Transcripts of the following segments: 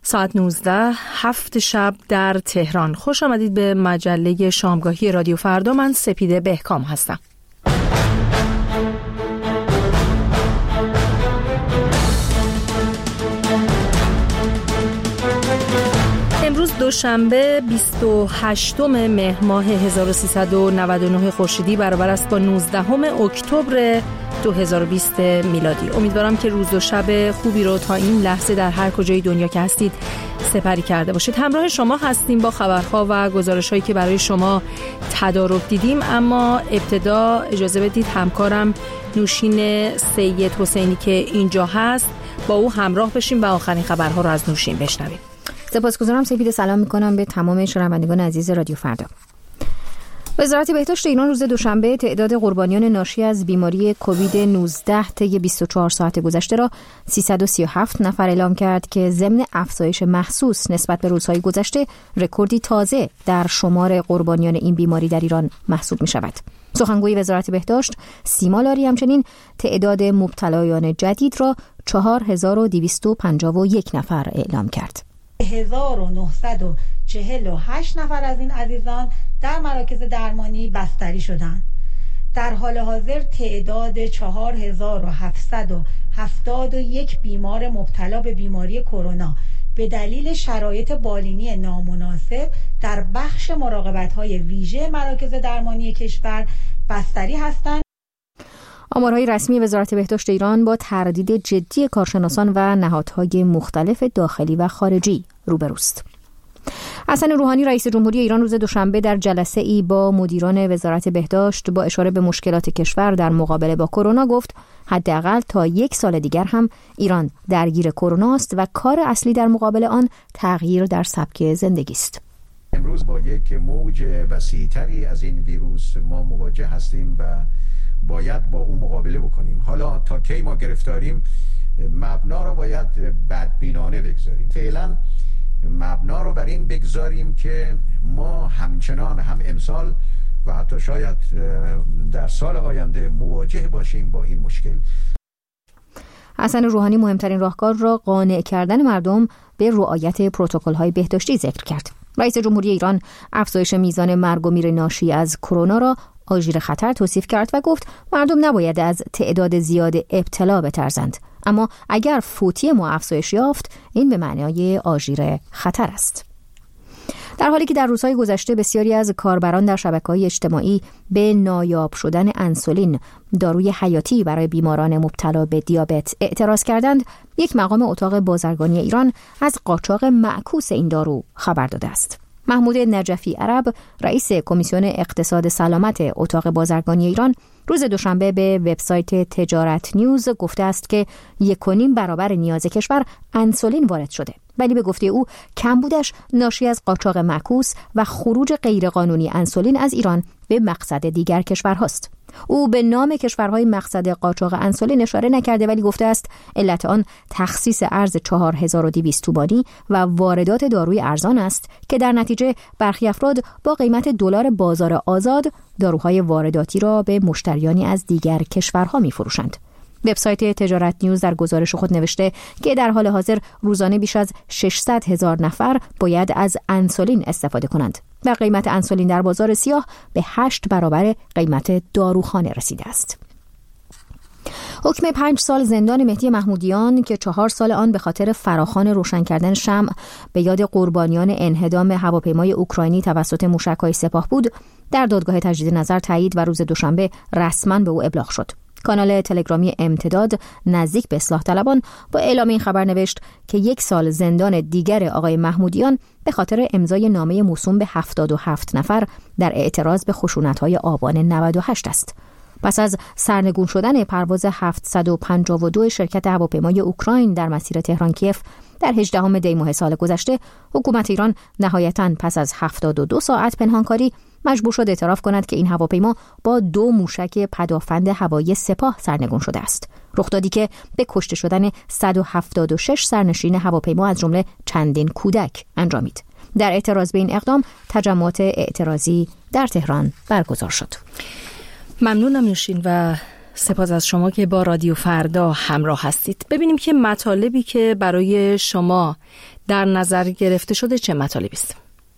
ساعت 19 7 شب در تهران. خوش آمدید به مجله شامگاهی رادیو فردا. من سپیده بهکام هستم. امروز دوشنبه 28 مهر ماه 1399 خورشیدی برابر است با 19 اکتبر 2020 میلادی. امیدوارم که روز و شب خوبی رو تا این لحظه در هر کجای دنیا که هستید سپری کرده باشید. همراه شما هستیم با خبرها و گزارش‌هایی که برای شما تدارک دیدیم، اما ابتدا اجازه بدید همکارم نوشین سید حسینی که اینجا هست با او همراه بشیم و آخرین خبرها رو از نوشین بشنویم. سپاسگزارم سپید. سلام میکنم به تمام شنوندگان عزیز رادیو فردا. وزارت بهداشت ایران روز دوشنبه تعداد قربانیان ناشی از بیماری کووید 19 طی 24 ساعت گذشته را 337 نفر اعلام کرد که ضمن افزایش محسوس نسبت به روزهای گذشته رکوردی تازه در شمار قربانیان این بیماری در ایران محسوب می شود. سخنگوی وزارت بهداشت سیما لاری همچنین تعداد مبتلایان جدید را 4251 نفر اعلام کرد. 1948 نفر از این عزیزان در مراکز درمانی بستری شدند. در حال حاضر تعداد 4771 بیمار مبتلا به بیماری کرونا به دلیل شرایط بالینی نامناسب در بخش مراقبت‌های ویژه مراکز درمانی کشور بستری هستند. آمارهای رسمی وزارت بهداشت ایران با تردید جدی کارشناسان و نهادهای مختلف داخلی و خارجی روبروست. حسن روحانی رئیس جمهوری ایران روز دوشنبه در جلسه ای با مدیران وزارت بهداشت با اشاره به مشکلات کشور در مقابله با کرونا گفت حداقل تا 1 سال دیگر هم ایران درگیر کرونا است و کار اصلی در مقابل آن تغییر در سبک زندگی است. امروز با یک موج وسیع‌تری از این ویروس ما مواجه هستیم و باید با اون مقابله بکنیم. حالا تا کی ما گرفتاریم، مبنا رو باید بدبینانه بگذاریم. فعلا مبنا رو بر این بگذاریم که ما همچنان هم امسال و حتی شاید در سال آینده مواجه باشیم با این مشکل. حسن روحانی مهمترین راهکار را قانع کردن مردم به رعایت پروتکل‌های بهداشتی ذکر کرد. رئیس جمهوری ایران افزایش میزان مرگ و میر ناشی از کرونا را آژیر خطر توصیف کرد و گفت مردم نباید از تعداد زیاد ابتلا بترسند، اما اگر فوتی ما افزایش یافت این به معنای آژیر خطر است. در حالی که در روزهای گذشته بسیاری از کاربران در شبکه‌های اجتماعی به نایاب شدن انسولین، داروی حیاتی برای بیماران مبتلا به دیابت اعتراض کردند، یک مقام اتاق بازرگانی ایران از قاچاق معکوس این دارو خبر داده است. محمود نجفی عرب رئیس کمیسیون اقتصاد سلامت اتاق بازرگانی ایران روز دوشنبه به وبسایت تجارت نیوز گفته است که 1.5 برابر نیاز کشور انسولین وارد شده، ولی به گفته او کمبودش ناشی از قاچاق معکوس و خروج غیرقانونی انسولین از ایران به مقصد دیگر کشورهاست. او به نام کشورهای مقصد قاچاق انسولین اشاره نکرده، ولی گفته است علت آن تخصیص ارز 4200 تومانی و واردات داروی ارزان است که در نتیجه برخی افراد با قیمت دلار بازار آزاد داروهای وارداتی را به مشتریانی از دیگر کشورها می‌فروشند. وبسایت تجارت نیوز در گزارش خود نوشته که در حال حاضر روزانه بیش از 600,000 نفر باید از انسولین استفاده کنند و قیمت انسولین در بازار سیاه به 8 برابر قیمت داروخانه رسیده است. حکم 5 سال زندان مهدی محمودیان که 4 سال آن به خاطر فراخوان روشن کردن شمع به یاد قربانیان انهدام هواپیمای اوکراینی توسط موشک‌های سپاه بود، در دادگاه تجدید نظر تایید و روز دوشنبه رسما به او ابلاغ شد. کانال تلگرامی امتداد نزدیک به اصلاح طلبان با اعلام این خبر نوشت که 1 سال زندان دیگر آقای محمودیان به خاطر امضای نامه موسوم به 77 نفر در اعتراض به خشونت‌های آبان 98 است. پس از سرنگون شدن پرواز 752 شرکت هواپیمای اوکراین در مسیر تهران کیف در 18 دی ماه سال گذشته، حکومت ایران نهایتاً پس از 72 ساعت پنهانکاری مجبور شد اعتراف کند که این هواپیما با 2 موشک پدافند هوایی سپاه سرنگون شده است. رخدادی که به کشته شدن 176 سرنشین هواپیما از جمله چندین کودک انجامید. در اعتراض به این اقدام تجمعات اعتراضی در تهران برگزار شد. ممنونم نوشین و سپاس از شما که با رادیو فردا همراه هستید. ببینیم که مطالبی که برای شما در نظر گرفته شده چه مطالبی است؟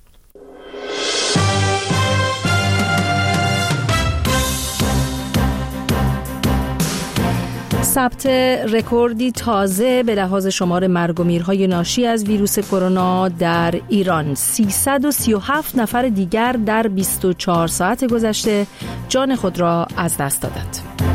ثبت رکوردی تازه به لحاظ شمار مرگ و میرهای ناشی از ویروس کرونا در ایران. 337 نفر دیگر در 24 ساعت گذشته جان خود را از دست دادند.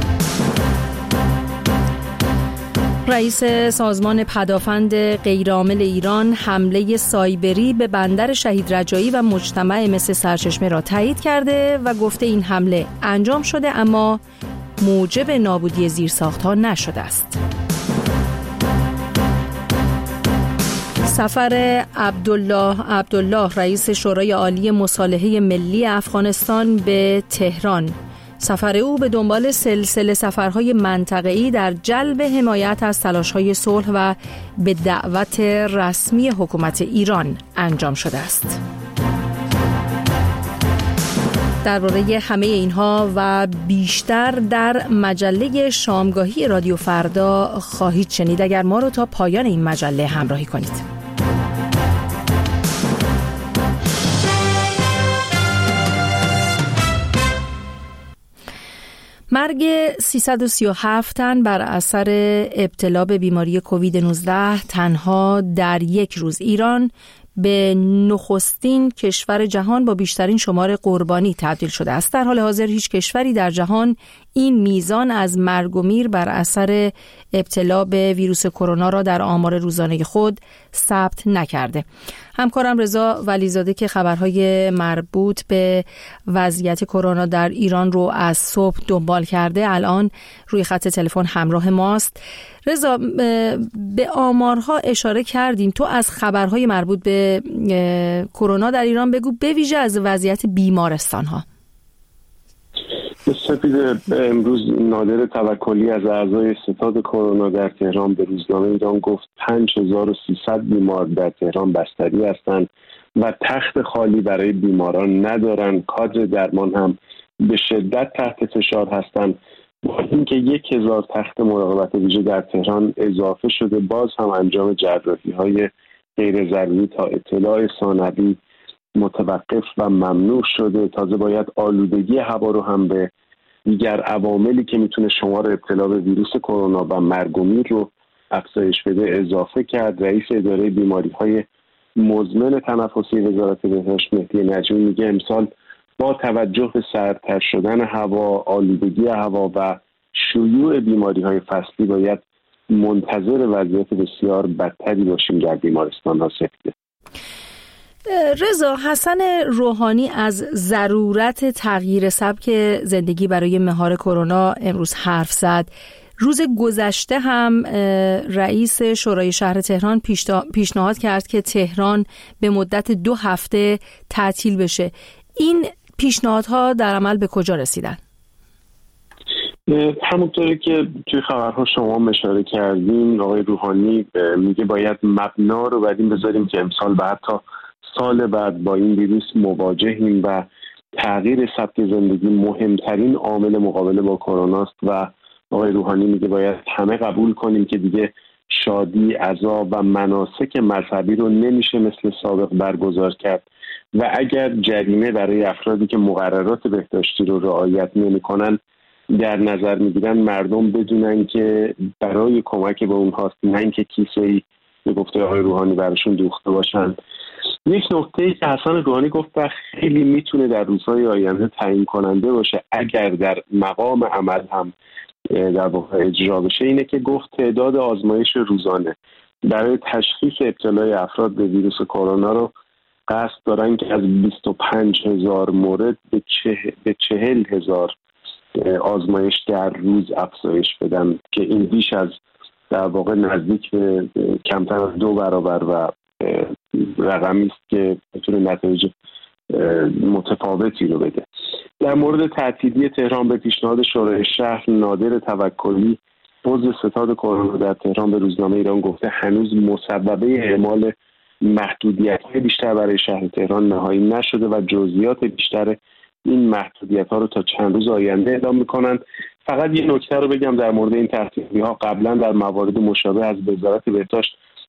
رئیس سازمان پدافند غیرعامل ایران حمله سایبری به بندر شهید رجایی و مجتمع مس سرچشمه را تایید کرده و گفته این حمله انجام شده اما موجب نابودی زیرساخت‌ها نشده است. سفر عبدالله رئیس شورای عالی مصالحه ملی افغانستان به تهران. سفر او به دنبال سلسله سفرهای منطقه‌ای در جلب حمایت از تلاش‌های صلح و به دعوت رسمی حکومت ایران انجام شده است. درباره همه اینها و بیشتر در مجله شامگاهی رادیو فردا خواهید شنید. اگر ما رو تا پایان این مجله همراهی کنید. مرگ 337 تن بر اثر ابتلا به بیماری کووید 19 تنها در یک روز. ایران به نخستین کشور جهان با بیشترین شمار قربانی تبدیل شده است. در حال حاضر هیچ کشوری در جهان این میزان از مرگ و میر بر اثر ابتلا به ویروس کرونا را در آمار روزانه خود ثبت نکرده. همکارم رضا ولیزاده که خبرهای مربوط به وضعیت کرونا در ایران رو از صبح دنبال کرده الان روی خط تلفن همراه ماست. رضا، به آمارها اشاره کردیم، تو از خبرهای مربوط به کرونا در ایران بگو، به ویژه از وضعیت بیمارستان‌ها. سپید، امروز نادر توکلی از اعضای ستاد کرونا در تهران به روزنامه ایران گفت 5300 بیمار در تهران بستری هستند و تخت خالی برای بیماران ندارند. کادر درمان هم به شدت تحت فشار هستند. با اینکه 1000 تخت مراقبت ویژه در تهران اضافه شده، باز هم انجام جراحی‌های غیر ضروری تا اطلاع ثانوی متوقف و ممنوع شده. تازه باید آلودگی هوا رو هم به دیگر عواملی که میتونه شمار ابتلا به ویروس کرونا و مرگ و میر رو افزایش بده اضافه کرد. رئیس اداره بیماری‌های مزمن تنفسی وزارت بهداشت مهدی نجمی میگه امسال با توجه به سردتر شدن هوا، آلودگی هوا و شیوع بیماری‌های فصلی باید منتظر وضعیت بسیار بدتری باشیم در بیمارستان‌ها. سپیده. رضا، حسن روحانی از ضرورت تغییر سبک زندگی برای مهار کرونا امروز حرف زد. روز گذشته هم رئیس شورای شهر تهران پیشنهاد کرد که تهران به مدت 2 هفته تعطیل بشه. این پیشنهادها در عمل به کجا رسیدن؟ همونطوری که توی خبرها شما اشاره کردین، آقای روحانی میگه باید مبنا رو بعدین بذاریم که امسال و حتی سال بعد با این ویروس مواجهیم و تغییر سبک زندگی مهمترین عامل مقابله با کرونا است و آقای روحانی میگه باید همه قبول کنیم که دیگه شادی، عزا و مناسک مذهبی رو نمیشه مثل سابق برگزار کرد و اگر جریمه برای افرادی که مقررات بهداشتی رو رعایت نمی‌کنن در نظر میگیرن، مردم بدونن که برای کمک به اونهاست، نه اینکه کیسه‌ای به گفته آقای روحانی براشون دوخته باشن. یک نکته‌ای که حسن روحانی گفت و خیلی میتونه در روزهای آینده تعیین کننده باشه اگر در مقام عمل هم در واقع اجرا بشه اینه که گفت تعداد آزمایش روزانه برای تشخیص ابتلای افراد به ویروس کرونا رو قصد دارن که از 25,000 مورد به 40,000 آزمایش در روز افزایش بدن که این بیش از در واقع نزدیک به کمتر از 2 برابر و رقمی است که بتونه نتایج متفاوتی رو بده. در مورد تعطیلی تهران به پیشنهاد شورای شهر، نادر توکلی عضو ستاد کرونا در تهران به روزنامه ایران گفته هنوز مسببه اعمال محدودیت‌های بیشتر برای شهر تهران نهایی نشده و جزئیات بیشتر این محدودیت‌ها رو تا چند روز آینده اعلام می‌کنند. فقط یه نکته رو بگم در مورد این تعطیلی‌ها. قبلا در موارد مشابه از وزارت بهداشت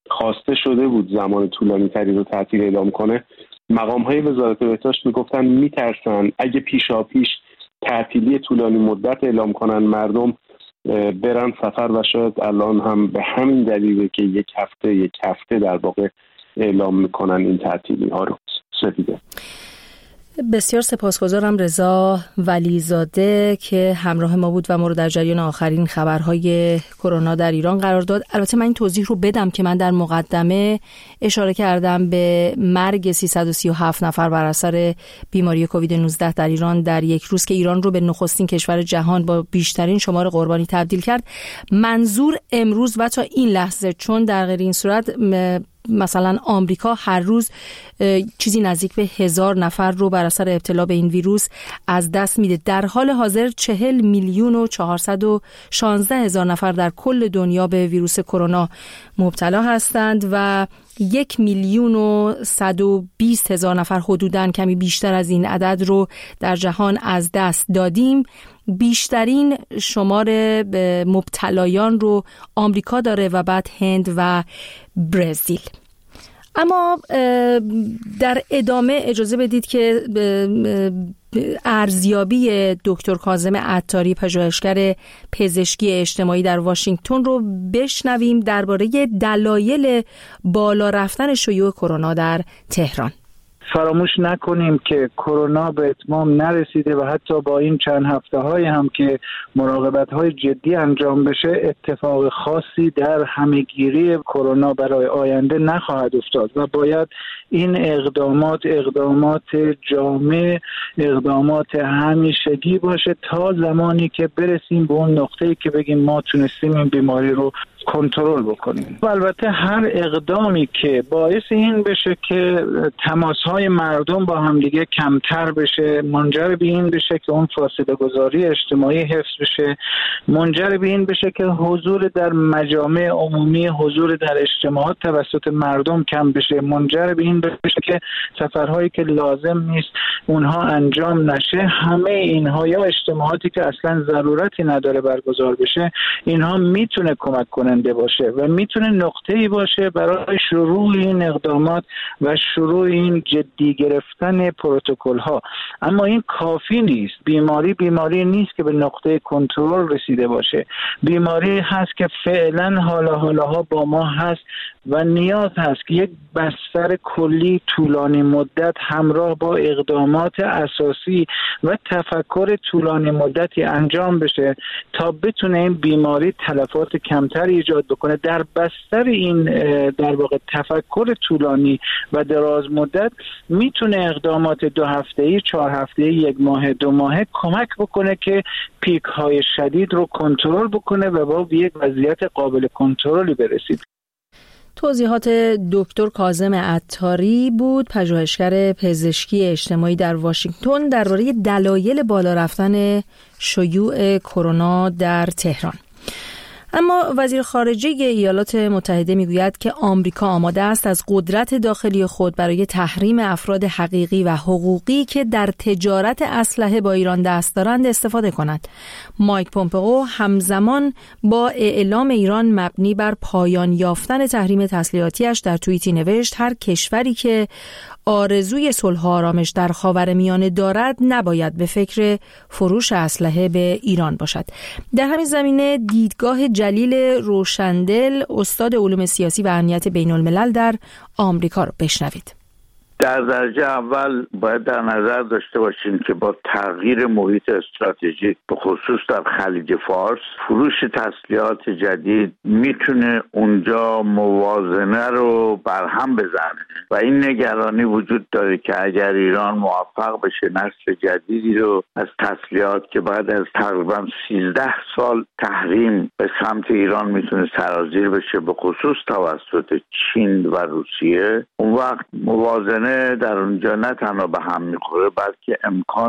خواسته شده بود زمان طولانی تری رو تعطیل اعلام کنه، مقام‌های وزارت بهداشت میگفتن میترسن اگه پیشاپیش تعطیلی طولانی مدت اعلام کنن مردم برن سفر و شاید الان هم به همین دلیله که یک هفته در واقع اعلام میکنن این تعطیلی ها رو. دیگه بسیار سپاسگزارم رضا ولیزاده که همراه ما بود و ما رو در جریان آخرین خبرهای کرونا در ایران قرار داد. البته من این توضیح رو بدم که من در مقدمه اشاره کردم به مرگ 337 نفر بر اثر بیماری کووید 19 در ایران در یک روز که ایران رو به نخستین کشور جهان با بیشترین شمار قربانی تبدیل کرد. منظور امروز و تا این لحظه، چون در غیر این صورت مثلا آمریکا هر روز چیزی نزدیک به 1000 نفر رو بر اثر ابتلا به این ویروس از دست میده. در حال حاضر 40,416,000 نفر در کل دنیا به ویروس کرونا مبتلا هستند و 1,120,000 نفر حدوداً کمی بیشتر از این عدد رو در جهان از دست دادیم. بیشترین شمار مبتلایان رو آمریکا داره و بعد هند و برزیل. اما در ادامه اجازه بدید که ارزیابی دکتر کاظم عطاری، پژوهشگر پزشکی اجتماعی در واشنگتن رو بشنویم درباره دلایل بالا رفتن شیوع کرونا در تهران. فراموش نکنیم که کرونا به اتمام نرسیده و حتی با این چند هفته های هم که مراقبت های جدی انجام بشه اتفاق خاصی در همهگیری کرونا برای آینده نخواهد افتاد و باید این اقدامات جامع، اقدامات همیشگی باشه تا زمانی که برسیم به اون نقطه‌ای که بگیم ما تونستیم این بیماری رو کنترل بکنیم. و البته هر اقدامی که باعث این بشه که تماس‌های مردم با همدیگه کمتر بشه، منجر به این بشه که اون فاصله گذاری اجتماعی حفظ بشه، منجر به این بشه که حضور در مجامع عمومی، حضور در اجتماعات توسط مردم کم بشه، منجر به این بشه که سفرهایی که لازم نیست اونها انجام نشه، همه اینها یا اجتماعاتی که اصلا ضرورتی نداره برگزار بشه، اینها میتونه کمک کننده باشه و میتونه نقطه‌ای باشه برای شروع این اقدامات و شروع این جدی گرفتن پروتکل‌ها. اما این کافی نیست. بیماری نیست که به نقطه کنترل رسیده باشه. بیماری هست که فعلا حالاها با ما هست و نیاز هست که یک بستر کلی طولانی مدت همراه با اقدامات اساسی و تفکر طولانی مدتی انجام بشه تا بتونه این بیماری تلفات کمتری ایجاد بکنه. در بستر این در واقع تفکر طولانی و دراز مدت میتونه اقدامات 2 هفته‌ای، 4 هفته‌ای، 1 ماه، 2 ماهه کمک بکنه که پیک های شدید رو کنترل بکنه و با یک وضعیت قابل کنترلی برسید. توضیحات دکتر کاظم عطاری بود، پژوهشگر پزشکی اجتماعی در واشنگتن درباره دلایل بالا رفتن شیوع کرونا در تهران. اما وزیر خارجه ایالات متحده میگوید که آمریکا آماده است از قدرت داخلی خود برای تحریم افراد حقیقی و حقوقی که در تجارت اسلحه با ایران دست دارند استفاده کند. مایک پومپئو همزمان با اعلام ایران مبنی بر پایان یافتن تحریم تسلیحاتیش در توییتی نوشت هر کشوری که آرزوی صلح و آرامش در خاورمیانه دارد نباید به فکر فروش اسلحه به ایران باشد. در همین زمینه دیدگاه جلیل روشندل، استاد علوم سیاسی و امنیت بین الملل در آمریکا رو بشنوید. در درجه اول باید در نظر داشته باشیم که با تغییر محیط استراتژیک به خصوص در خلیج فارس، فروش تسلیحات جدید میتونه اونجا موازنه رو برهم بزنه و این نگرانی وجود داره که اگر ایران موفق بشه نسل جدیدی رو از تسلیحات که بعد از تقریبا 13 سال تحریم به سمت ایران میتونه سرازیر بشه به خصوص توسط چین و روسیه، اون وقت موازنه در اونجا نه تنها به هم میخوره بلکه امکان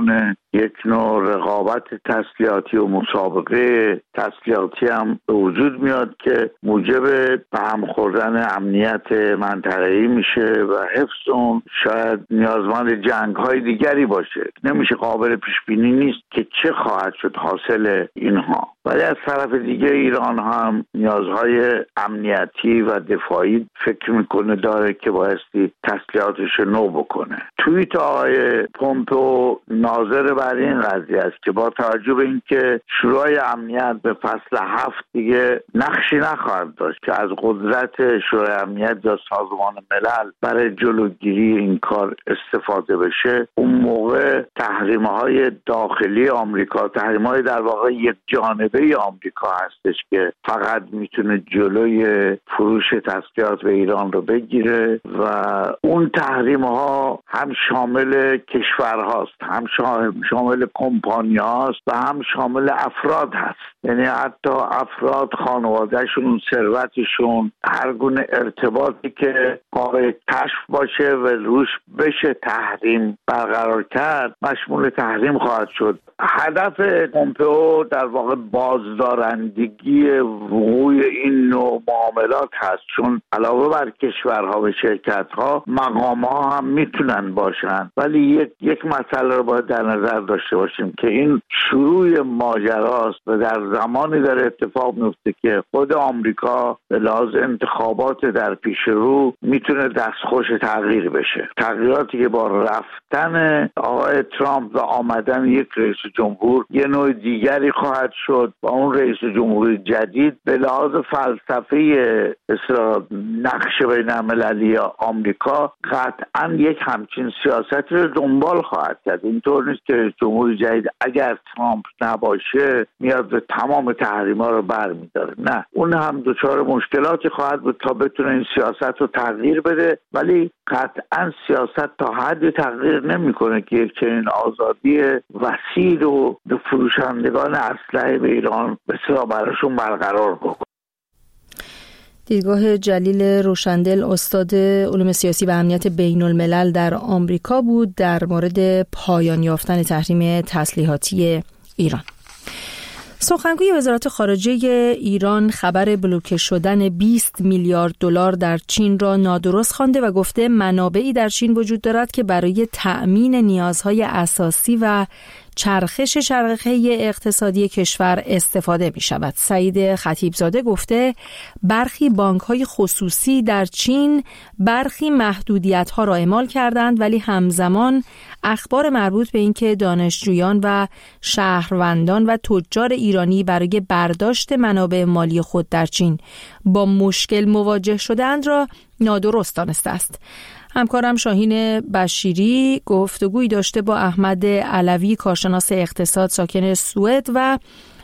یک نوع رقابت تسلیحاتی و مسابقه تسلیحاتی هم به وجود میاد که موجب به هم خوردن امنیت منطقه‌ای میشه و حفظ اون شاید نیازمند جنگ‌های دیگری باشه. نمیشه قابل پیش بینی نیست که چه خواهد شد حاصل اینها. ولی از طرف دیگه ایران هم نیازهای امنیتی و دفاعی فکر میکنه داره که بایستی تسلیحاتش نو بکنه. توییت آقای پومپئو ناظر بر این قضیه است که با توجه به اینکه شورای امنیت به فصل 7 دیگه نقشی نخواهد داشت که از قدرت شورای امنیت یا سازمان ملل برای جلوگیری این کار استفاده بشه، اون موقع تحریم‌های داخلی آمریکا، تحریم‌های در واقع یک جانبه آمریکا هستش که فقط میتونه جلوی فروش تسلیحات به ایران رو بگیره و اون تحریم‌ها هم شامل کشورهاست، هم شامل کمپانی هاست و هم شامل افراد هست. یعنی حتی افراد، خانوادهشون، ثروتشون، هر گونه ارتباطی که قابل کشف باشه و روش بشه تحریم برقرار کرد مشمول تحریم خواهد شد. هدف پومپئو در واقع بازدارندگی وقوع این نوع معاملات هست، چون علاوه بر کشورها و شرکت‌ها مقام‌ها هم میتونن باشن. ولی یک مسئله رو باید در نظر داشته باشیم که این شروع ماجراست و در زمانی داره اتفاق میفته که خود آمریکا به لحاظ انتخابات در پیش رو میتونه دستخوش تغییر بشه. تغییراتی که با رفتن آقای ترامپ و آمدن یک رئیس جمهور یه نوع دیگری خواهد شد و اون رئیس جمهور جدید به لحاظ فلسفی نقش بین‌المللی آمریکا قطعاً یک همچین سیاست رو دنبال خواهد کرد. اینطور نیست که جمهور جدید اگر ترامپ نباشه میاد به تمام تحریم‌ها رو برمی‌داره. نه، اون هم دچار مشکلاتی خواهد بود تا بتونه این سیاست رو تغییر بده، ولی قطعاً سیاست تا حدی تغییر نمی‌کنه که یک چنین آزادی وسیع رو به فروشندگان اسلحه به ایران بسیار براشون برقرار بکنه. دیدگاه جلیل روشندل، استاد علوم سیاسی و امنیت بین الملل در آمریکا بود در مورد پایان یافتن تحریم تسلیحاتی ایران. سخنگوی وزارت خارجه ایران خبر بلوکه شدن 20 میلیارد دلار در چین را نادرست خوانده و گفته منابعی در چین وجود دارد که برای تأمین نیازهای اساسی و چرخش شرخه اقتصادی کشور استفاده می شود. سعید خطیبزاده گفته برخی بانک‌های خصوصی در چین برخی محدودیت‌ها را اعمال کردند، ولی همزمان اخبار مربوط به اینکه دانشجویان و شهروندان و تجار ایرانی برای برداشت منابع مالی خود در چین با مشکل مواجه شدند را نادرست دانسته است. همکارم شاهین بشیری گفتگویی داشته با احمد علوی، کارشناس اقتصاد ساکن سوئد، و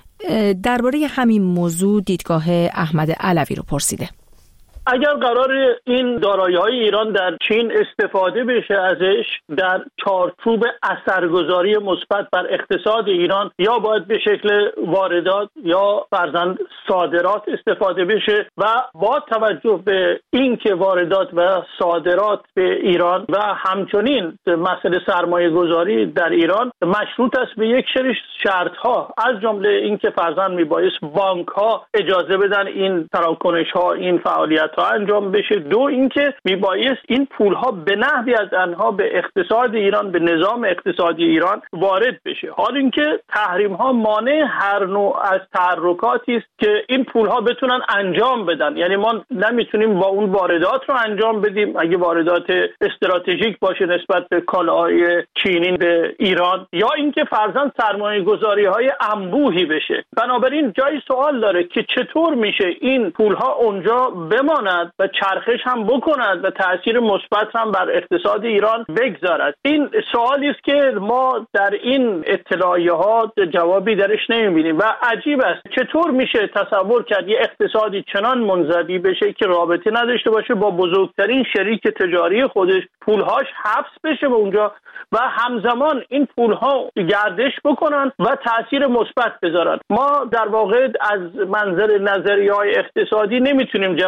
درباره همین موضوع دیدگاه احمد علوی رو پرسیده. اگر قرار این دارایی‌های ایران در چین استفاده بشه ازش در چارچوب اثرگذاری مثبت بر اقتصاد ایران، یا باید به شکل واردات یا فرضاً صادرات استفاده بشه و با توجه به اینکه واردات و صادرات به ایران و همچنین مسئله سرمایه گذاری در ایران مشروط است به یک سری شرط‌ها، از جمله اینکه فرضاً میبایست بانک‌ها اجازه بدن این تراکنش‌ها، این فعالیت انجام بشه. دو، اینکه میبایست این پولها به نحوی از آنها به اقتصاد ایران، به نظام اقتصادی ایران وارد بشه. حال اینکه تحریم ها مانع هر نوع از تحرکاتی است که این پولها بتونن انجام بدن. یعنی ما نمیتونیم با اون واردات رو انجام بدیم اگه واردات استراتژیک باشه نسبت به کالاهای چینی به ایران، یا اینکه فرضاً سرمایه گذاری های انبوهی بشه. بنابراین جای سوال داره که چطور میشه این پولها اونجا بماند و چرخش هم بکند و تأثیر مثبت هم بر اقتصاد ایران بگذارد. این سوالی است که ما در این اطلاعیه‌ها جوابی درش نمی‌بینیم و عجیب است چطور میشه تصور کرد یه اقتصادی چنان منزوی بشه که رابطه نداشته باشه با بزرگترین شریک تجاری خودش، پولهاش حبس بشه به اونجا و همزمان این پولها گردش بکنن و تأثیر مثبت بذارن. ما در واقع از منظر نظریه‌های اقتصادی نمیتونیم جوابی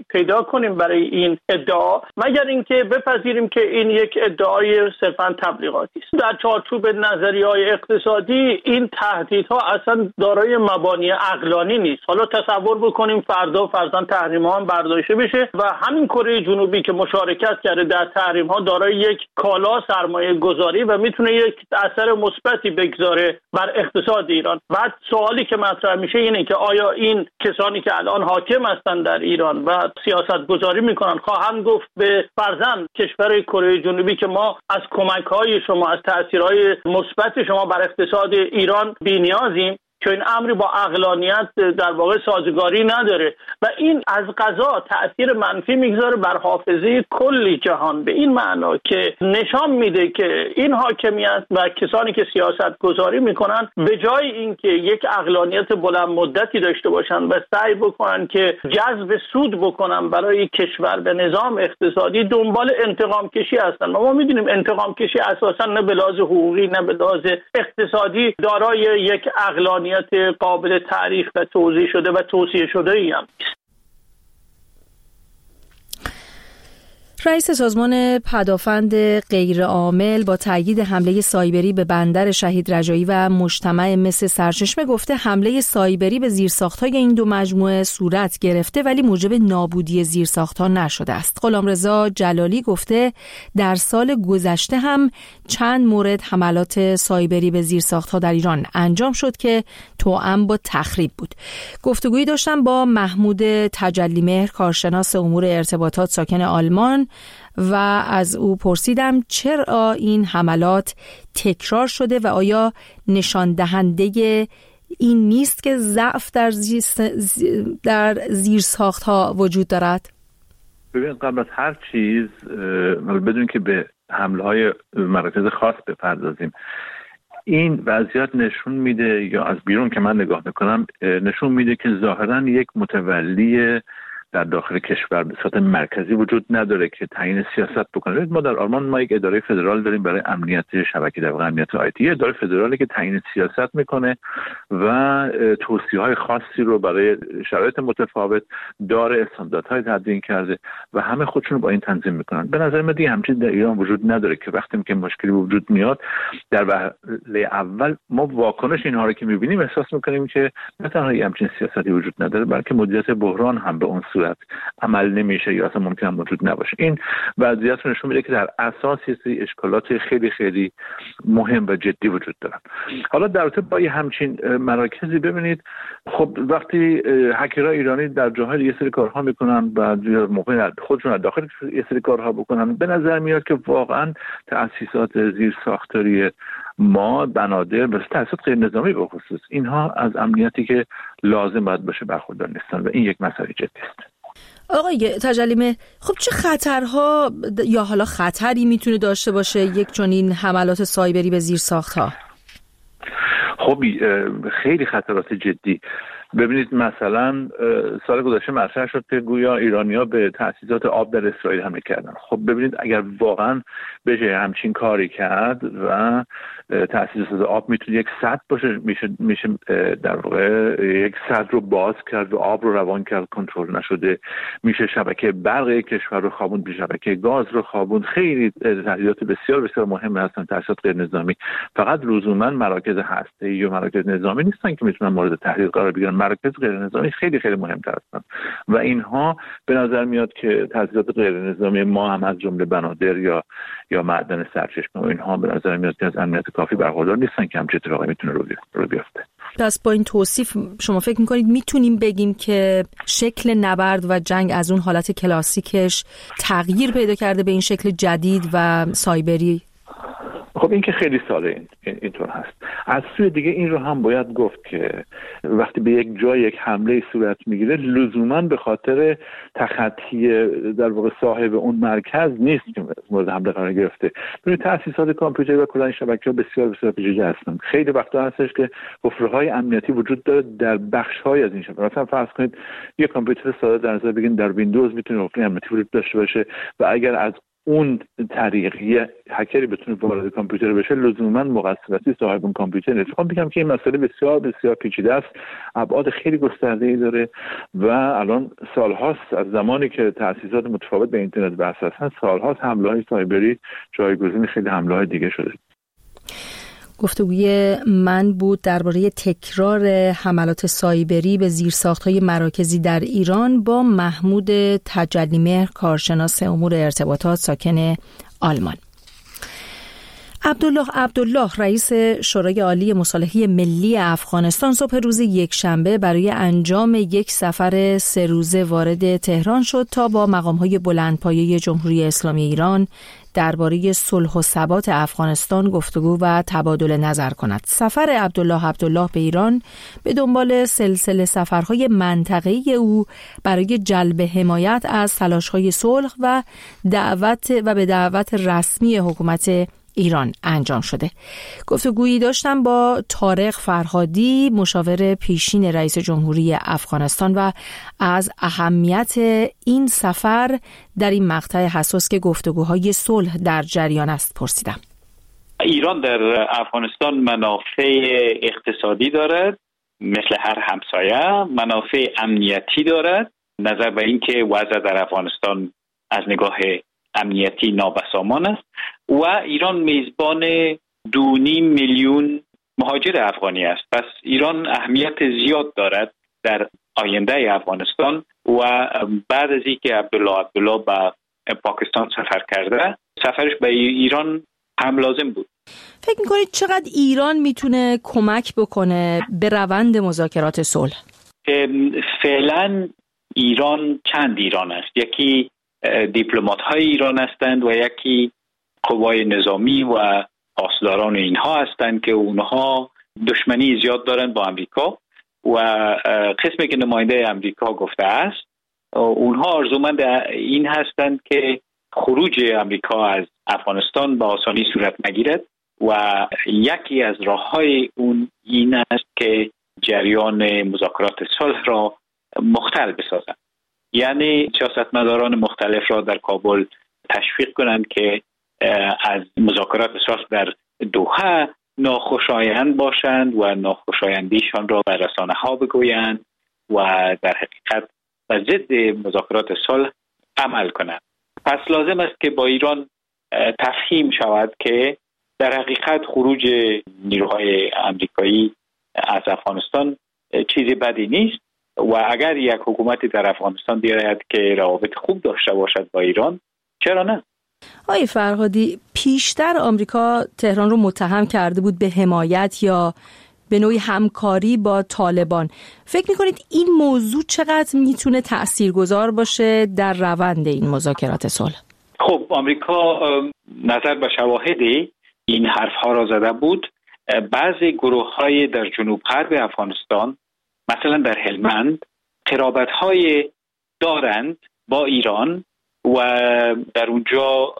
دلیلی پیدا کنیم برای این ادعا، مگر اینکه بپذیریم که این یک ادعای صرفاً تبلیغاتی است. در چارچوب نظریه‌های اقتصادی این تهدیدها اصلا دارای مبانی عقلانی نیست. حالا تصور بکنیم فردا فرضاً تحریم‌ها هم برداشته بشه و همین کره جنوبی که مشارکت کرده در تحریم‌ها دارای یک کالا سرمایه گذاری و میتونه یک اثر مثبتی بگذاره بر اقتصاد ایران. بعد سوالی که مطرح میشه اینه که آیا این کسانی که الان حاکم هستن در ایران و سیاست گذاری میکنن خواهند گفت به فرضاً کشور کره جنوبی که ما از کمک‌های شما، از تأثیرهای مثبت شما بر اقتصاد ایران بی‌نیازیم، که این امری با عقلانیت در واقع سازگاری نداره و این از قضا تأثیر منفی میگذاره بر حافظه کلی جهان، به این معنا که نشان میده که این حاکمیت و کسانی که سیاست گذاری میکنن به جای اینکه یک عقلانیت بلند مدتی داشته باشن و سعی بکنن که جذب سود بکنن برای کشور به نظام اقتصادی، دنبال انتقام کشی هستن. و ما میدونیم انتقام کشی اساسا نه به لحاظ حقوقی نه به لحاظ اقتصادی دارای یک عقلانیت قابل تعریف و توضیح شده و توصیه شده ای هم است. رئیس سازمان پدافند غیرعامل با تایید حمله سایبری به بندر شهید رجایی و مجتمع مس سرچشمه گفته حمله سایبری به زیرساخت‌های این دو مجموعه صورت گرفته ولی موجب نابودی زیرساخت‌ها نشده است. غلامرضا جلالی گفته در سال گذشته هم چند مورد حملات سایبری به زیرساخت‌ها در ایران انجام شد که توأم با تخریب بود. گفتگویی داشتم با محمود تجلیمهر، کارشناس امور ارتباطات ساکن آلمان، و از او پرسیدم چرا این حملات تکرار شده و آیا نشان دهنده این نیست که ضعف در زیرساخت‌ها وجود دارد؟ ببین، قبل از هر چیز بدون که به حمله‌های مراکز خاص بپردازیم، این وضعیت نشون میده یا از بیرون که من نگاه میکنم نشون میده که ظاهراً یک متولی در داخل کشور به صورت مرکزی وجود نداره که تعیین سیاست بکنه. ما در آلمان ما یک اداره فدرال داریم برای امنیت شبکه، در واقع امنیت آیتی، اداره فدرالی که تعیین سیاست میکنه و توصیه‌های خاصی رو برای شرایط متفاوت داره، استانداردهای تدوین کرده و همه خودشون رو با این تنظیم میکنن. به نظر من دیگه همچین در ایران وجود نداره که وقتی که مشکلی وجود میاد در وهله اول ما واکنش اینها رو که میبینیم احساس میکنیم که نه تنها همچین سیاستی وجود نداره بلکه مدیریت بحران هم به اون عمل نمیشه یا اصلا ممکن وجود نباشه. این وضعیت رو نشون میده که در اساس اشکالات خیلی خیلی مهم و جدی وجود دارن. حالا در رابطه با همچین مراکزی ببینید، خب وقتی هکرهای ایرانی در جاهای یه سری کارها میکنن و موقع خودشون از داخل یه سری کارها بکنن، به نظر میاد که واقعا تأسیسات زیرساختاری ما، بنادر و تأسیسات غیر نظامی به خصوص، اینها از امنیتی که لازم باید باشه برخوردار نیستن و این یک مسئله جدی است. آقای تجلیمه، خب چه خطرها یا حالا خطری میتونه داشته باشه یک چنین حملات سایبری به زیرساخت‌ها؟ خب خیلی خطرات جدی. ببینید مثلا سال گذشته مطرح شد که گویا ایرانی‌ها به تأسیسات آب در اسرائیل حمله کردن. خب ببینید اگر واقعا بشه همچین کاری کرد و تأسیسات آب میتونه یک سد باشه، میشه در واقع یک سد رو باز کرد و آب رو روان کرد کنترل نشده، میشه شبکه برق یک کشور رو خوابوند، میشه شبکه گاز رو خوابوند. خیلی تهدیدات بسیار بسیار مهم هستن تأسیسات غیر نظامی. فقط لزوما مراکز هسته‌ای یا مراکز نظامی نیستن که میتونن مورد تهدید قرار بگیرن. مراکز غیر نظامی خیلی خیلی مهمتر هستن و اینها به نظر میاد که تأسیسات غیر نظامی ما هم از جمله بنادر یا معدن سرچشمه و اینها به نظر میاد که از امنیت کافی برخوردار نیستن که همچین اتفاقی میتونه رو بیفته. پس با این توصیف شما فکر میکنید میتونیم بگیم که شکل نبرد و جنگ از اون حالت کلاسیکش تغییر پیدا کرده به این شکل جدید و سایبری؟ خب این که خیلی ساله اینطور هست. از سوی دیگه این رو هم باید گفت که وقتی به یک جای یک حمله صورت میگیره لزوما به خاطر تخطی در واقع صاحب اون مرکز نیست که مورد حمله قرار گرفته. ببینید تأسیسات کامپیوتری و کلا شبکه‌ها بسیار بسیار پیچیده هستند. خیلی وقتا هستش که حفره‌های امنیتی وجود داره در بخش‌های از این شبکه. مثلا فرض کنید یک کامپیوتر ساده در نظر بگیرید در ویندوز میتونه حفره امنیتی وجود داشته باشه و اگر از اون طریق یه هکری بتونه وارد کامپیوتر بشه لزوما مقصرتی صاحب اون کامپیوتر نیست. میخوام بگم که این مسئله بسیار بسیار پیچیده است، ابعاد خیلی گسترده‌ای داره و الان سالهاست از زمانی که تأسیسات متفاوت به اینترنت بحث هستن، سالهاست حمله‌های سایبری جایگزین خیلی حمله‌های دیگه شده. گفتگوی من بود درباره تکرار حملات سایبری به زیرساخت‌های مراکزی در ایران با محمود تجلیمهر، کارشناس امور ارتباطات ساکن آلمان. عبدالله رئیس شورای عالی مصالحه ملی افغانستان صبح روز یکشنبه برای انجام یک سفر 3 روزه وارد تهران شد تا با مقام‌های بلندپایه جمهوری اسلامی ایران درباره صلح و ثبات افغانستان گفتگو و تبادل نظر کند. سفر عبدالله به ایران به دنبال سلسله سفرهای منطقه‌ای او برای جلب حمایت از تلاش‌های صلح و به دعوت رسمی حکومت ایران انجام شده. گفتگویی داشتم با طارق فرهادی، مشاور پیشین رئیس جمهوری افغانستان، و از اهمیت این سفر در این مقطع حساس که گفتگوهای صلح در جریان است پرسیدم. ایران در افغانستان منافع اقتصادی دارد، مثل هر همسایه، منافع امنیتی دارد. نظر به این که وضع در افغانستان از نگاه امنیتی نابسامان است و ایران میزبان 2.5 میلیون مهاجر افغانی است. پس ایران اهمیت زیاد دارد در آینده افغانستان و بعد از اینکه عبدالله به پاکستان سفر کرده، سفرش به ایران هم لازم بود. فکر می‌کنید چقدر ایران میتونه کمک بکنه به روند مذاکرات صلح؟ فعلا ایران چند ایران است. یکی دیپلمات‌های ایران هستند و یکی قوای نظامی و پاسداران اینها هستند که اونها دشمنی زیاد دارند با امریکا و قسمی که نماینده امریکا گفته است اونها آرزومند این هستند که خروج امریکا از افغانستان به آسانی صورت نگیرد و یکی از راه‌های اون این است که جریان مذاکرات صلح را مختل بسازند. یعنی سیاستمداران مختلف را در کابل تشویق کنند که از مذاکرات صلح در دوحه ناخوشایند باشند و ناخوشایندیشان را به رسانه‌ها بگویند و در حقیقت به ضد مذاکرات صلح عمل کنند. پس لازم است که با ایران تفهیم شود که در حقیقت خروج نیروهای آمریکایی از افغانستان چیزی بدی نیست و اگر یک حکومتی در افغانستان بیاید که روابط خوب داشته باشد با ایران، چرا نه؟ آقای فرهادی، پیشتر آمریکا تهران رو متهم کرده بود به حمایت یا به نوعی همکاری با طالبان. فکر می‌کنید این موضوع چقدر میتونه تاثیرگذار باشه در روند این مذاکرات صلح؟ خب آمریکا نظر به شواهد این حرف‌ها را زده بود. بعضی گروه‌های در جنوب غرب افغانستان، مثلا در هلمند، قرابت‌های دارند با ایران و در اونجا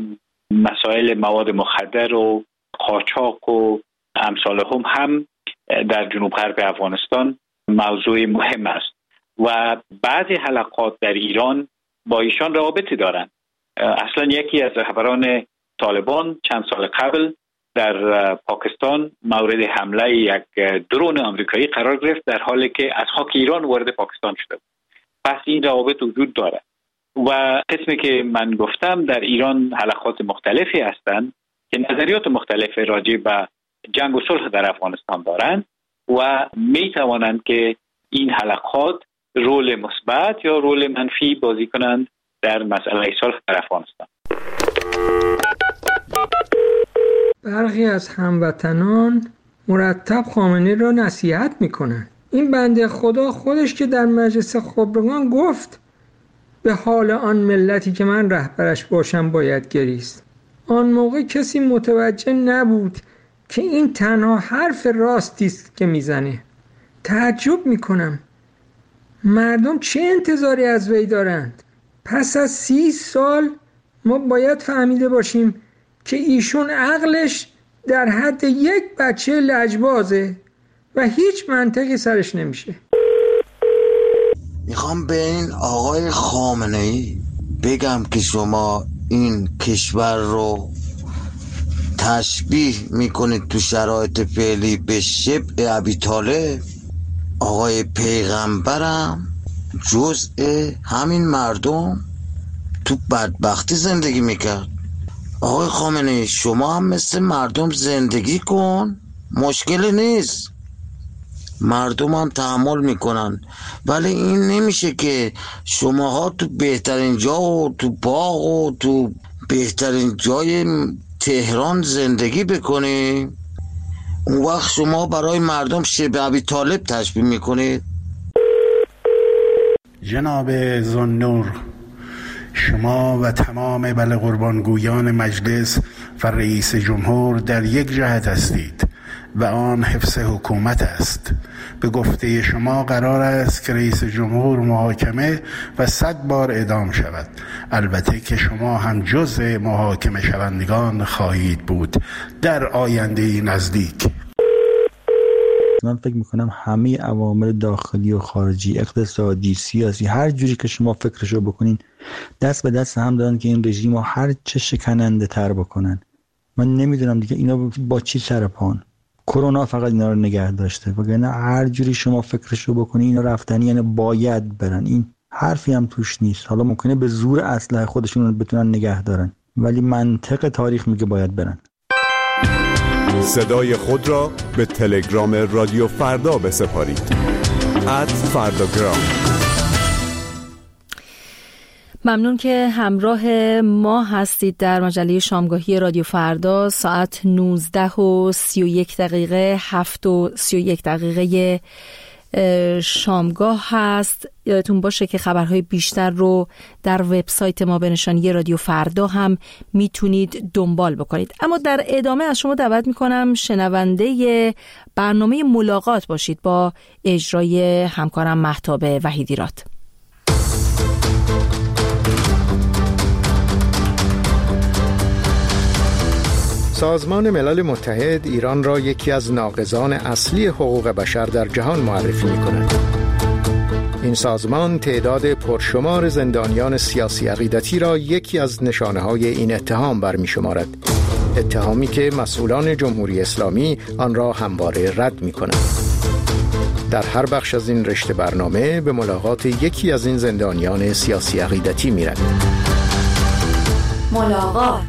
مسائل مواد مخدر و قاچاق و امثال هم در جنوب غرب افغانستان موضوع مهم است و بعضی حلقات در ایران با ایشان روابطی دارند. اصلا یکی از رهبران طالبان چند سال قبل در پاکستان مورد حمله یک درون آمریکایی قرار گرفت در حالی که از خاک ایران وارد پاکستان شده. پس این روابط وجود دارد و قسمی که من گفتم در ایران حلقات مختلفی هستند که نظریات مختلف راجع به جنگ و صلح در افغانستان دارند و می توانند که این حلقات رول مثبت یا رول منفی بازی کنند در مسئله صلح در افغانستان. برخی از هموطنان مرتب خامنه‌ای را نصیحت میکنند. این بنده خدا خودش که در مجلس خبرگان گفت به حال آن ملتی که من رهبرش باشم باید گریست. آن موقع کسی متوجه نبود که این تنها حرف راستی است که میزنه. تعجب میکنم مردم چه انتظاری از وی دارند؟ پس از 30 سال ما باید فهمیده باشیم که ایشون عقلش در حد یک بچه لجبازه و هیچ منطقی سرش نمیشه. میخوام به این آقای خامنه‌ای بگم که شما این کشور رو تشبیه میکنید تو شرایط فعلی به شبع ابی طالب؟ آقای پیغمبرم جزء همین مردم تو بدبختی زندگی میکرد. آقای خامنه‌ای شما هم مثل مردم زندگی کن، مشکلی نیست، مردم هم تحمل میکنن. ولی این نمیشه که شماها تو بهترین جا و تو باغ و تو بهترین جای تهران زندگی بکنی، اون وقت شما برای مردم شبه ابی طالب تشبیه میکنید. جناب ذوالنور، شما و تمام قربانگویان مجلس و رئیس جمهور در یک جهت هستید و آن حفظ حکومت است. به گفته شما قرار است که رئیس جمهور محاکمه و 100 بار اعدام شود. البته که شما هم جزء محاکمه شوندگان خواهید بود در آینده نزدیک. من فکر میکنم همه عوامل داخلی و خارجی، اقتصادی، سیاسی، هر جوری که شما فکرشو بکنین دست به دست هم دارن که این رژیم رو هر چه شکننده تر بکنن. من نمیدونم دیگه اینا با چی سر پان. کرونا فقط اینا رو نگه داشته، وگرنه هر جوری شما فکرشو بکنین اینا رفتنی، یعنی باید برن. این حرفی هم توش نیست. حالا ممکنه به زور اسلحه خودشون رو بتونن نگه دارن، ولی منطق تاریخ میگه باید برن. صدای خود را به تلگرام رادیو فردا بسپارید. @فرداگرام. ممنون که همراه ما هستید در مجله شامگاهی رادیو فردا. ساعت 19:31 7:31 شامگاه هست. یادتون باشه که خبرهای بیشتر رو در وبسایت ما به نشانی رادیو فردا هم میتونید دنبال بکنید. اما در ادامه از شما دعوت میکنم شنونده برنامه ملاقات باشید با اجرای همکارم مهتاب وحیدیراد. سازمان ملل متحد ایران را یکی از ناقضان اصلی حقوق بشر در جهان معرفی می‌کند. این سازمان تعداد پرشمار زندانیان سیاسی عقیدتی را یکی از نشانه‌های این اتهام برمی‌شمارد. اتهامی که مسئولان جمهوری اسلامی آن را همواره رد می‌کنند. در هر بخش از این رشته برنامه به ملاقات یکی از این زندانیان سیاسی عقیدتی می‌رویم. ملاقات.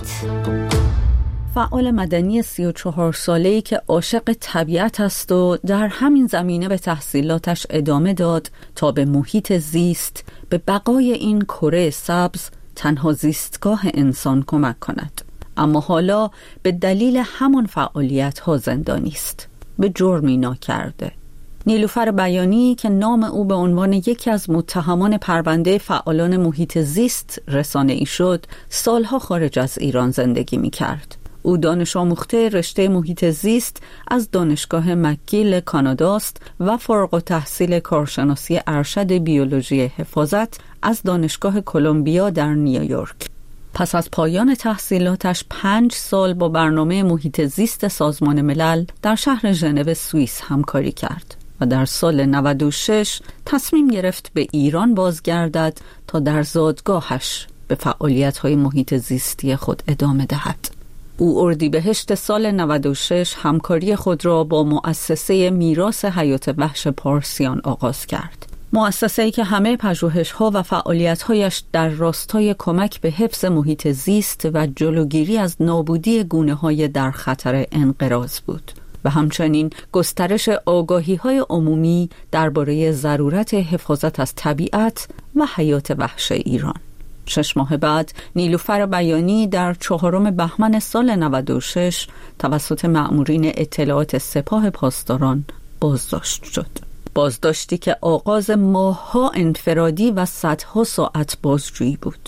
فعال مدنی 34 ساله‌ای که عاشق طبیعت است و در همین زمینه به تحصیلاتش ادامه داد تا به محیط زیست، به بقای این کره سبز تنها زیستگاه انسان کمک کند. اما حالا به دلیل همان فعالیت‌ها زندانی است، به جرمی ناکرده. نیلوفر بیانی که نام او به عنوان یکی از متهمان پرونده فعالان محیط زیست رسانه‌ای شد، سالها خارج از ایران زندگی می‌کرد. او دانش آموخته رشته محیط زیست از دانشگاه مکگیل کاناداست و فارغ التحصیل کارشناسی ارشد بیولوژی حفاظت از دانشگاه کلمبیا در نیویورک. پس از پایان تحصیلاتش 5 سال با برنامه محیط زیست سازمان ملل در شهر ژنو سوئیس همکاری کرد و در سال 96 تصمیم گرفت به ایران بازگردد تا در زادگاهش به فعالیت‌های محیط زیستی خود ادامه دهد. او اردیبهشت سال 96 همکاری خود را با مؤسسه میراث حیات وحش پارسیان آغاز کرد. مؤسسه‌ای که همه پژوهش‌ها و فعالیت‌هایش در راستای کمک به حفظ محیط زیست و جلوگیری از نابودی گونه‌های در خطر انقراض بود و همچنین گسترش آگاهی‌های عمومی درباره ضرورت حفاظت از طبیعت و حیات وحش ایران. 6 ماه بعد نیلوفر بیانی در 4 بهمن سال 96 توسط مأمورین اطلاعات سپاه پاسداران بازداشت شد. بازداشتی که آغاز ماه‌ها انفرادی و صدها ساعت بازجویی بود.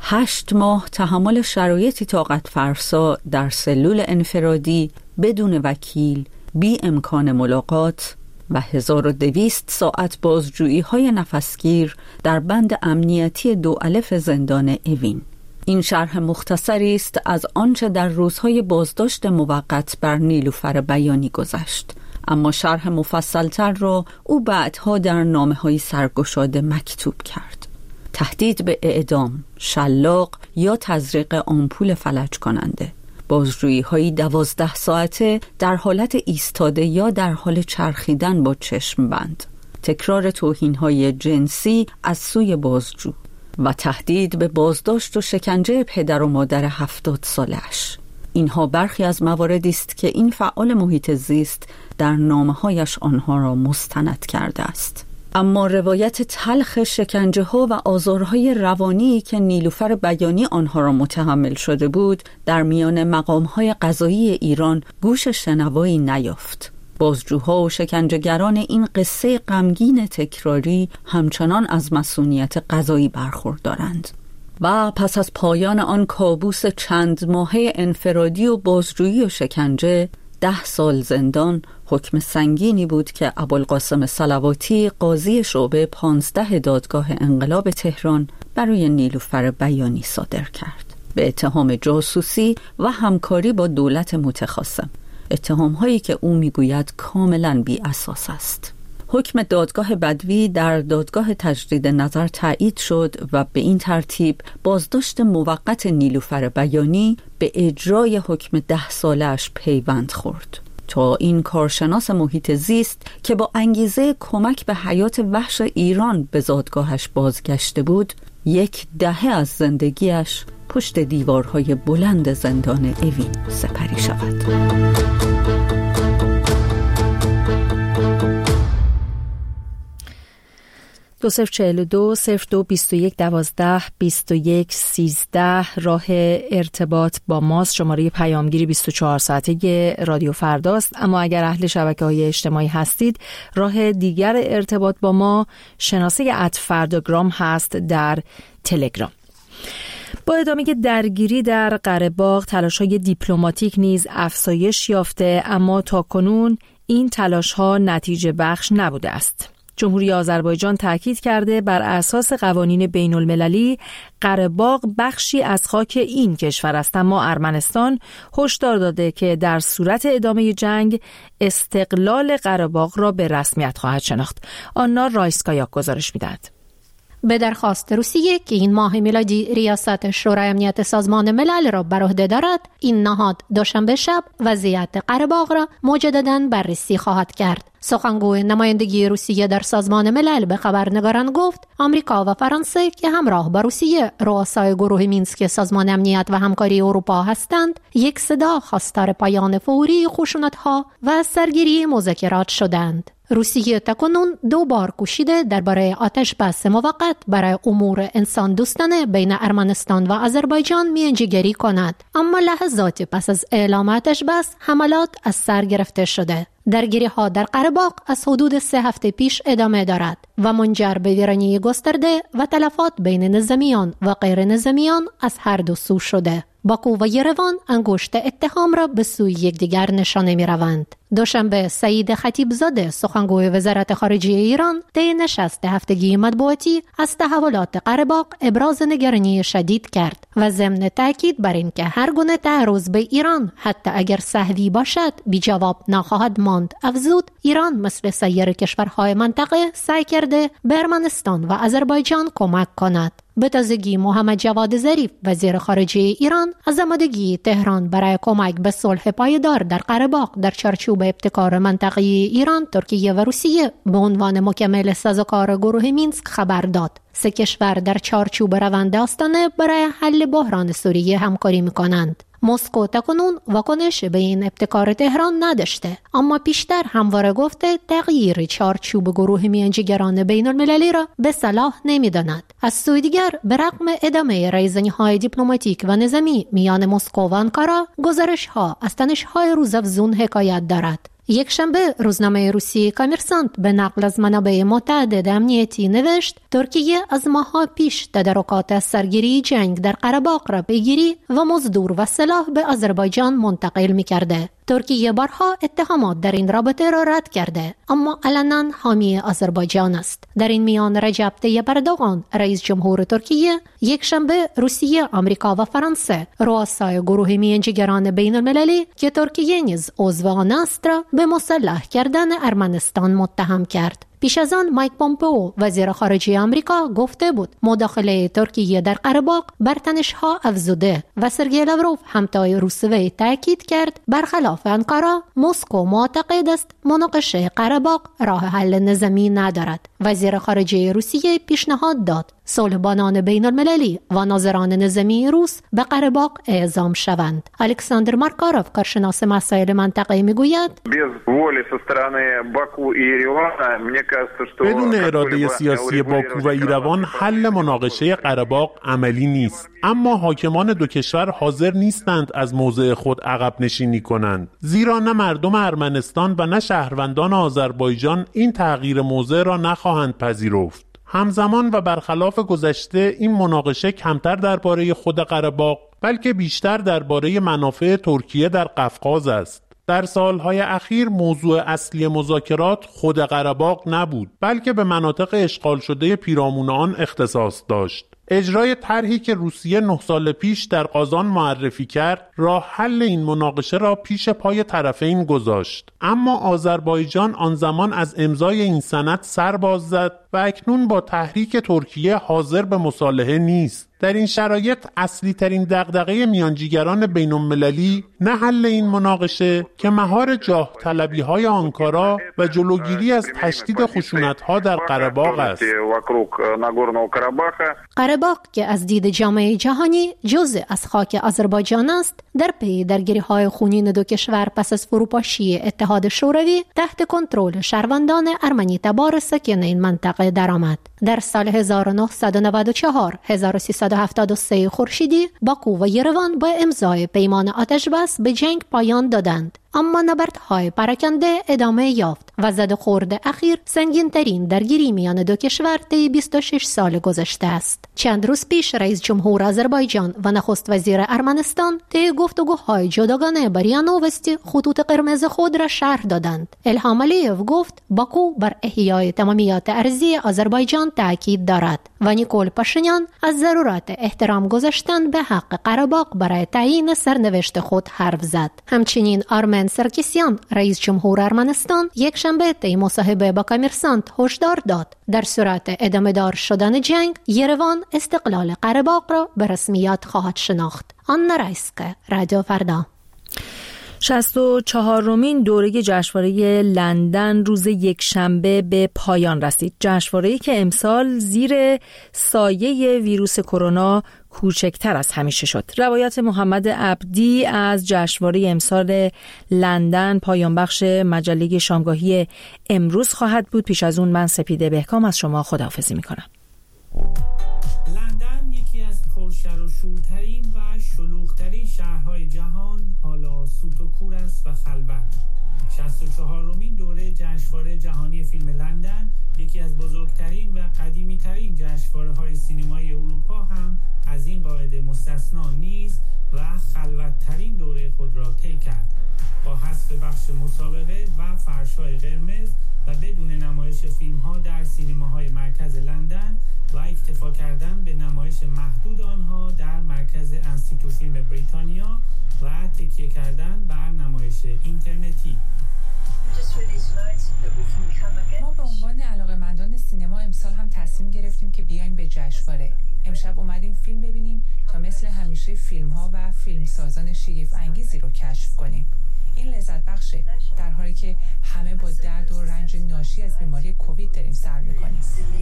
8 ماه تحمل شرایطی طاقت فرسا در سلول انفرادی بدون وکیل، بی امکان ملاقات و 1200 ساعت بازجویی های نفسگیر در بند امنیتی 2 زندان اوین. این شرح مختصری است از آنچه در روزهای بازداشت موقت بر نیلوفر بیانی گذشت، اما شرح مفصلتر را او بعدها در نامه‌های سرگشاده مکتوب کرد. تهدید به اعدام، شلاق یا تزریق آمپول فلج کننده. بازجویی هایی 12 ساعته در حالت ایستاده یا در حال چرخیدن با چشم بند، تکرار توهین های جنسی از سوی بازجو و تهدید به بازداشت و شکنجه پدر و مادر 70 سالش. اینها برخی از مواردی است که این فعال محیط زیست در نامه‌هایش آنها را مستند کرده است. اما روایت تلخ شکنجه ها و آزارهای روانی که نیلوفر بیانی آنها را متحمل شده بود در میان مقامهای قضایی ایران گوش شنوایی نیافت. بازجوها و شکنجهگران این قصه غمگین تکراری همچنان از مسئولیت قضایی برخوردارند. و پس از پایان آن کابوس چند ماهه انفرادی و بازجویی و شکنجه، 10 سال زندان حکم سنگینی بود که ابوالقاسم صلواتی قاضی شعبه 15 دادگاه انقلاب تهران برای نیلوفر بیانی صادر کرد به اتهام جاسوسی و همکاری با دولت متخاصم، اتهام‌هایی که او میگوید کاملاً بی اساس است. حکم دادگاه بدوی در دادگاه تجدید نظر تایید شد و به این ترتیب بازداشت موقت نیلوفر بیانی به اجرای حکم 10 سالش پیوند خورد تا این کارشناس محیط زیست که با انگیزه کمک به حیات وحش ایران به زادگاهش بازگشته بود، 10 دهه از زندگیش پشت دیوارهای بلند زندان اوین سپری شود. 2042 02 21 12 21 13 راه ارتباط با ماست. شماره پیامگیری 24 ساعته رادیو فرداست. اما اگر اهل شبکه‌های اجتماعی هستید، راه دیگر ارتباط با ما شناسه @فرداگرام هست در تلگرام. با ادامه درگیری در قره‌باغ، تلاش‌های دیپلماتیک نیز افزایش یافته، اما تاکنون این تلاش‌ها نتیجه بخش نبوده است. جمهوری آذربایجان تاکید کرده بر اساس قوانین بین المللی قره‌باغ بخشی از خاک این کشور است، اما ارمنستان هشدار داده که در صورت ادامه جنگ استقلال قره‌باغ را به رسمیت خواهد شناخت. آنا رایسکایاک گزارش می‌دهد. به درخواست روسیه که این ماه میلادی ریاست شورای امنیت سازمان ملل را بر عهده دارد، این نهاد دوشنبه شب وضعیت قره‌باغ را مجدداً بررسی خواهد کرد. سخنگوی نمایندگی روسیه در سازمان ملل به خبرنگاران گفت آمریکا و فرانسه که همراه با روسیه رؤسای گروه مینسک سازمان امنیت و همکاری اروپا هستند، یک صدا خواستار پایان فوری خشونت‌ها و سرگیری مذاکرات شدند. روسیه تاکنون 2 بار کوشیده درباره آتش بس موقت برای امور انسان دوستانه بین ارمنستان و آذربایجان میانجیگری کند، اما لحظات پس از اعلام آتش بس حملات از سر گرفته شده. درگیری ها در قره‌باغ از حدود 3 هفته پیش ادامه دارد و منجر به ویرانی گسترده و تلفات بین نظامیان و غیر نظامیان از هر دو سو شده. باکو و یروان انگشت اتهام را به سوی یکدیگر نشانه می روند. دوشنبه سعید خطیبزاده سخنگوی وزارت خارجه ایران طی نشست هفتگی مطبوعاتی از تحولات قره‌باغ ابراز نگرانی شدید کرد و ضمن تاکید بر اینکه هر گونه تعرض به ایران حتی اگر سهوی باشد بی جواب نخواهد ماند افزود ایران مثل سایر کشورهای منطقه سعی کرده به ارمنستان و آذربایجان کمک کند. به تازگی محمد جواد ظریف وزیر خارجه ایران از آمادگی تهران برای کمک به صلح پایدار در قره‌باغ در چارچوب ابتکار منطقه‌ای ایران، ترکیه و روسیه به عنوان مکمل سازوکار گروه مینسک خبر داد. 3 کشور در چارچوب روند آستانه برای حل بحران سوریه همکاری می‌کنند. مسکو تاکنون واکنش به این ابتکار تهران نداشته، اما پیشتر همواره گفته تغییر چارچوب گروه میانجیگران بین المللی را به صلاح نمی‌داند. از سوی دیگر به رغم ادامه ریزنی‌های دیپلماتیک و نظامی میان مسکو و آنکارا، گزارش‌ها از تنش‌های روزافزون حکایت دارد. یک شنبه روزنامه روسی کامرسانت به نقل از منابع متعدد امنیتی نوشت ترکیه از ماه‌ها پیش تدارکات از سرگیری جنگ در قره‌باغ را پیگیری و مزدور و سلاح به آذربایجان منتقل می‌کرده. ترکیه بارها اتهامات در این رابطه را رد کرده، اما علنا حامی آذربایجان است. در این میان رجب طیب اردوغان رئیس جمهور ترکیه یک شنبه روسیه، آمریکا و فرانسه رؤسای گروه میانجیگران بین المللی که ترکیه نیز عضو آن است را به مسلح کردن ارمنستان متهم کرد. پیش از آن مایک پومپئو وزیر خارجه آمریکا گفته بود مداخله ترکیه در قره‌باغ بر تنش‌ها افزوده و سرگئی لاوروف همتای روسیه تاکید کرد برخلاف انقره مسکو معتقد است مناقشه قره‌باغ راه حل نظامی ندارد. وزیر خارجه روسیه پیشنهاد داد صلح‌بانان بین المللی و ناظران نظامی روس به قره‌باغ اعزام شوند. الکساندر مارکاروف کارشناس مسائل منطقه میگوید بدون اراده سیاسی باکو و ایروان حل مناقشه قره‌باغ عملی نیست، اما حاکمان دو کشور حاضر نیستند از موضع خود عقب نشینی کنند، زیرا نه مردم ارمنستان و نه شهروندان آذربایجان این تغییر موضع را نخواهند پذیرفت. همزمان و برخلاف گذشته این مناقشه کمتر درباره خود قره‌باغ بلکه بیشتر درباره منافع ترکیه در قفقاز است. در سالهای اخیر موضوع اصلی مذاکرات خود قره‌باغ نبود، بلکه به مناطق اشغال شده پیرامون آن اختصاص داشت. اجرای طرحی که روسیه 9 سال پیش در قازان معرفی کرد، راه حل این مناقشه را پیش پای طرفین گذاشت. اما آذربایجان آن زمان از امضای این سند سر باز زد و اکنون با تحریک ترکیه حاضر به مصالحه نیست. در این شرایط اصلی ترین دغدغه میانجیگران بین المللی نه حل این مناقشه که مهار جاه طلبی های آنکارا و جلوگیری از تشدید خشونت ها در قره‌باغ است. قره‌باغ که از دید جامعه جهانی جزء از خاک آذربایجان است، در پی درگیری‌های خونین دو کشور پس از فروپاشی اتحاد شوروی تحت کنترل شهروندان ارمنی تبار ساکن این منطقه درآمد. در سال 1994 1373 خورشیدی باکو و یروان با امضای پیمان آتشبس به جنگ پایان دادند، اما نبردهای پراکنده ادامه یافت و زد خورد اخیر سنگین ترین درگیری میان دو کشور طی 26 سال گذشته است. چند روز پیش رئیس جمهور آذربایجان و نخست وزیر ارمنستان طی گفتگوهای جداگانه با ریا نووستی خطوط قرمز خود را شرح دادند. الهام علیف گفت باکو بر احیای تمامیت ارضی آذربایجان تاکید دارد و نیکول پاشینیان از ضرورت احترام گذاشتن به حق قره‌باغ برای تعیین سرنوشت خود حرف زد. همچنین آرمن سرکیسیان رئیس جمهور ارمنستان یک شنبه طی مصاحبه با کامرسانت هشدار داد در صورت ادامه دار شدن جنگ یروان استقلال قره‌باغ را به رسمیت خواهد شناخت. آنا رایسکه، رادیو فردا. 64مین دوره جشنواره لندن روز یکشنبه به پایان رسید. جشنواره‌ای که امسال زیر سایه ویروس کرونا کوچکتر از همیشه شد. روایت محمد عبدی از جشنواره امسال لندن پایان بخش مجله شامگاهی امروز خواهد بود. پیش از اون من سپیده بهکام از شما خداحافظی میکنم. لندن یکی از پرشر و شورترین و شلوغترین شهرهای جهان حالا سوت و کور است و خلوت. 64مین دوره جشنواره جهانی فیلم لندن، یکی از بزرگترین و قدیمی‌ترین جشنواره‌های سینمایی اروپا، هم از این قاعده مستثنا نیست و خلوت‌ترین دوره خود را طی کرد. با حذف بخش مسابقه و فرش‌های قرمز و بدون نمایش فیلم‌ها در سینماهای مرکز لندن و اکتفا کردن به نمایش محدود آنها در مرکز انستیتو فیلم بریتانیا و تکیه کردن بر نمایش اینترنتی. ما به عنوان علاقه‌مندان سینما امسال هم تصمیم گرفتیم که بیایم به جشنواره. امشب اومدیم فیلم ببینیم تا مثل همیشه فیلم‌ها و فیلمسازان شگفت انگیزی رو کشف کنیم. این لذت بخشه، در حالی که همه با درد و رنج ناشی از بیماری کووید داریم سر می‌کنیم.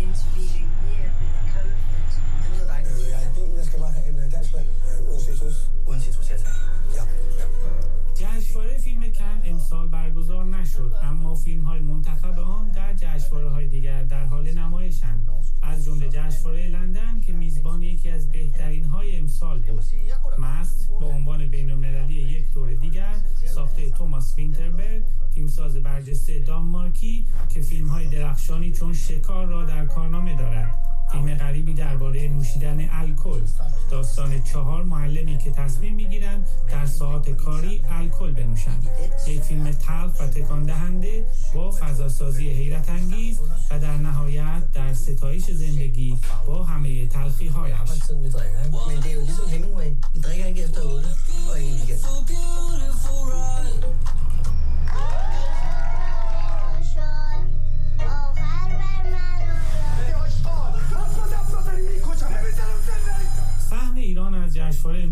جشنواره فیلم کن امسال برگزار نشد، اما فیلم‌های منتخب آن در جشنواره‌های دیگر در حال نمایشند، از جمله جشنواره لندن که میزبان یکی از بهترین‌های امسال بود. مست با عنوان بین‌المللی یک دور دیگر، ساخته توماس وینتربرگ، فیلمساز برجسته دانمارکی که فیلم‌های درخشانی چون شکار را در کارنامه دارد. فیلم غریبی درباره نوشیدن الکل، داستان 4 معلمی که تصمیم می‌گیرند در ساعات کاری الکل بنوشند. یک فیلم تلخ و تکان دهنده با فضاسازی حیرت انگیز و در نهایت در ستایش زندگی با همه تلخی‌هایش. آخر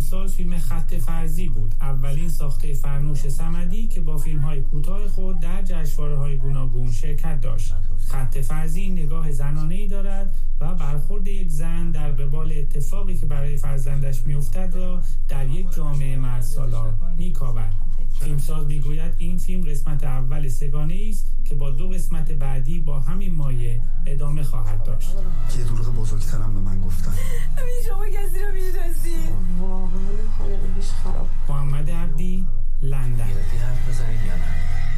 امسال فیلم خط فرضی بود، اولین ساخته فرنوش صمدی که با فیلم‌های کوتاه خود در جشنواره‌های گوناگون شرکت داشت. خط فرضی نگاه زنانه‌ای دارد و برخورد یک زن در قبال اتفاقی که برای فرزندش می‌افتد را در یک جامعه مردسالار می‌کاود. فیلمساز میگوید این فیلم قسمت اول سگانه‌ای است که با 2 قسمت بعدی با همین مایه ادامه خواهد داشت. یه دروغ بزرگترم به من گفتن. شما کسی رو می‌شناسید؟ واقعا خانوادگیش خراب. محمد عبدی، لندن. حرف بزنید یا نه؟